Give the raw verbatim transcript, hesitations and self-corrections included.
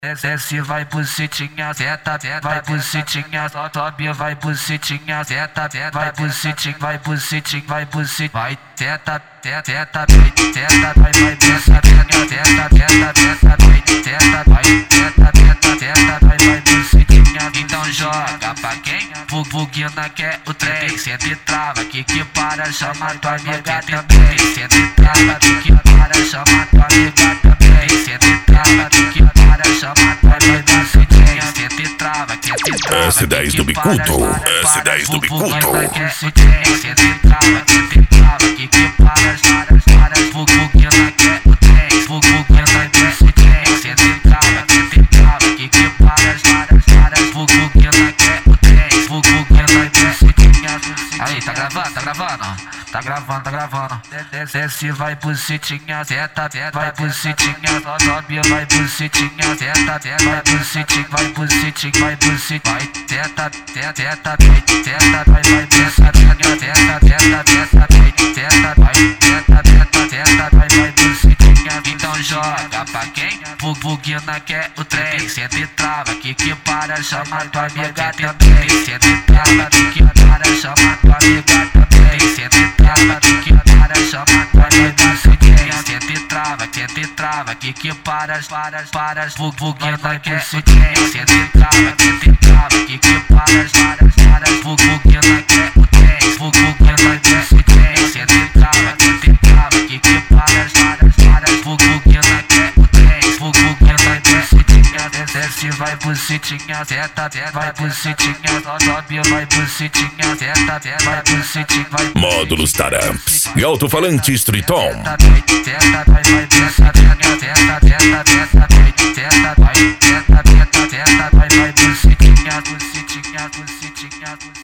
Desce, vai bucetinha, seta, vai bucetinha, sobe, vai bucetinha, seta, vai bucetinha, vai bucetinha, vai bucetinha, vai seta, seta, seta, seta, vai, vai, seta, seta, seta, seta, vai, seta, vai, seta, seta, seta, vai, vai, bucetinha. Então joga pra quem? Buguina quer o trem, senta e trava, que que para, chama tua amiga também. Senta e trava, que que para, chama tua amiga também. Senta e trava, que que para, chama tua amiga também. Senta e trava, que que trava, S dez do Bicudo, S dez do Bicudo. Senta e trava, senta e trava, que que para, para, para, buguina quer o trem, buguina quer o trem. Senta e trava, senta e trava, que que para, para, para, buguina quer o trem, buguina quer o trem. Aí, tá gravando, tá gravando, tá gravando, tá gravando. Desce, vai bucetinha, seta, vai bucetinha, sobe, vai bucetinha, seta, vai bucetinha, vai bucetinha, vai bucetinha, vai seta, seta, seta, seta, vai, vai, bucetinha, seta, seta, seta, seta, vai, seta, seta, seta, vai, vai, bucetinha. Então joga pra quem? Buguina quer o trem, senta e trava, que que para, chama tua amiga também. Senta e trava, que que para, chama tua amiga também. Senta e trava, que que para, chama tua amiga também. Senta e trava, senta e trava, que que para, para, para, buguina quer o trem. Senta e trava, senta e trava, que que para, para, para, buguina quer o trem, buguina quer o trem. Senta e trava, senta e trava, que que para, para, para, buguina quer o trem, buguina quer o trem. Desce, vai bucetinha, seta, vai bucetinha, sobe, vai bucetinha, seta, vai bucetinha, vai. Módulos Taramps e alto-falantes Triton. Seta, vai, vai, bucetinha, seta, seta, seta, seta, vai, seta, seta, seta, vai, vai, bucetinha, bucetinha, bucetinha.